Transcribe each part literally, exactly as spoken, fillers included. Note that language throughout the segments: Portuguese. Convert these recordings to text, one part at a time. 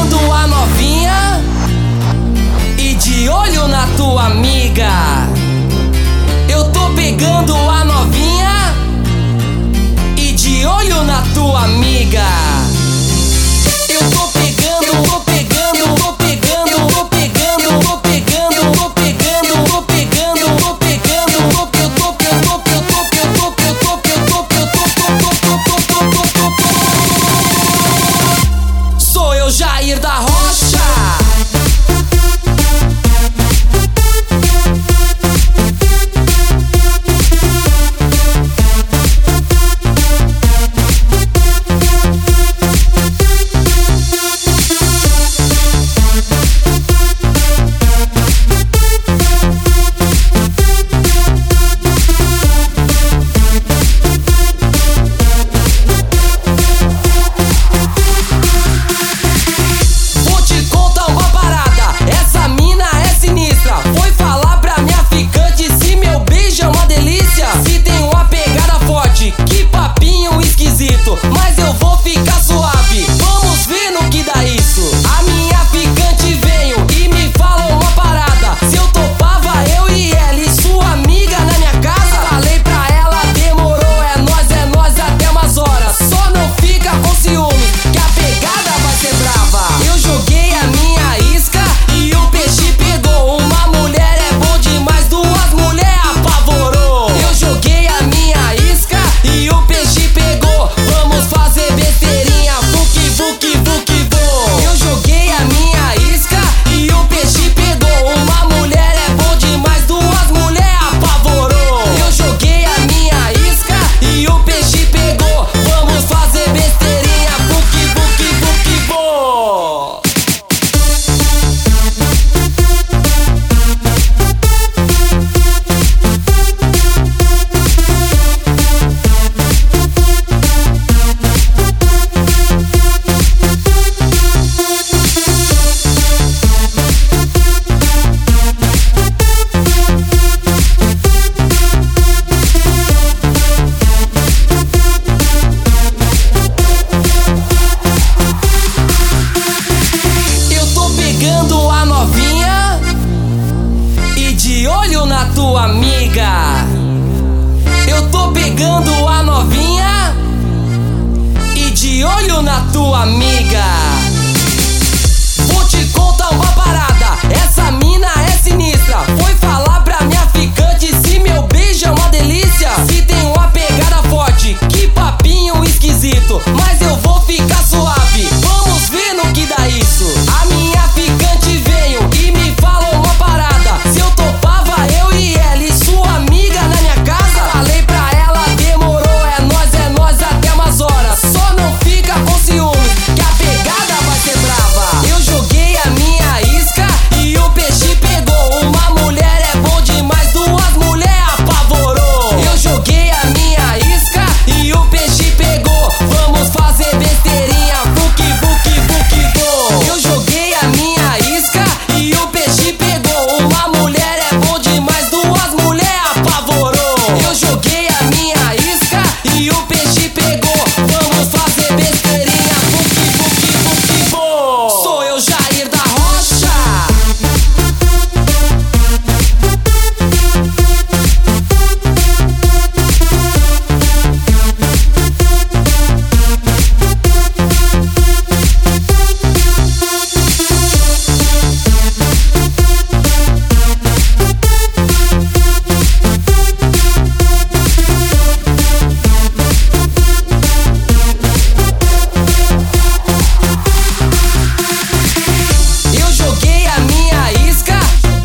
pegando a novinha e de olho na tua amiga. Eu tô pegando a novinha e de olho na tua amiga. Eu tô pegando, eu tô pegando, eu tô pegando, eu tô pegando, eu tô pegando, eu tô pegando, eu tô pegando, eu tô pegando, eu tô, eu tô, eu tô, eu tô, eu tô, eu tô, eu tô, eu tô, eu tô. Sou eu, Jair da Rocha. Mas eu vou ficar suave, vamos ver no que dá isso. A minha ficante veio e me falou uma parada: se eu topava eu e ela e sua amiga na minha casa. Falei pra ela, demorou, é nós, é nós até umas horas. Só não fica com ciúme, que a pegada vai ser brava. Eu joguei a minha isca e o peixe pegou. Uma mulher é bom demais, duas mulheres apavorou. Eu joguei a minha isca e o peixe pegou. Vamos fazer besteirinha, vuki, vuki, vuki, vou. Eu joguei a minha isca e o peixe pegou. Uma mulher é bom demais, duas mulheres apavorou. Eu joguei a minha isca e o peixe pegou. Vamos fazer besteirinha, vuki, vuki, vuki, vou. Pegando a novinha e de olho na tua amiga. Eu tô pegando a novinha e de olho na tua amiga. Vou te contar uma parada, essa mina é sinistra. Foi falar pra minha ficante se meu beijo é uma delícia. Se tem uma pegada forte, que papinho esquisito. Mas eu vou ficar suave, vamos ver no que dá isso. A minha ficante veio e me falou uma parada: se eu topava eu e ela e sua amiga na minha casa. Falei pra ela, demorou, é nós, é nós até umas horas. Só não fica com ciúme, que a pegada vai ser brava. Eu joguei a minha isca e o peixe pegou. Uma mulher é bom demais, duas mulheres apavorou. Eu joguei a minha isca e o peixe pegou. Vamos fazer besteirinha, vuki, vuki, vuki, vou. Eu joguei a minha isca e o peixe pegou. Uma mulher é bom demais, duas mulheres apavorou. Eu joguei a minha isca e o peixe pegou. Vamos fazer besteirinha, vuki, vuki, vuki, vou. Sou eu, Jair da Rocha. Eu joguei a minha isca.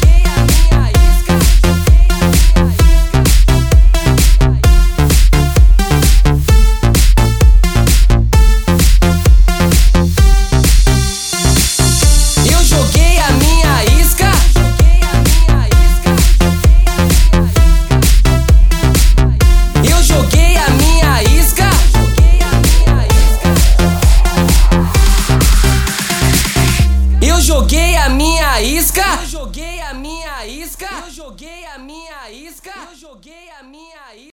Eu joguei a minha isca. Eu joguei a minha isca. Eu joguei a minha isca. Eu joguei a minha isca. Eu joguei a minha isca. Eu joguei a minha isca.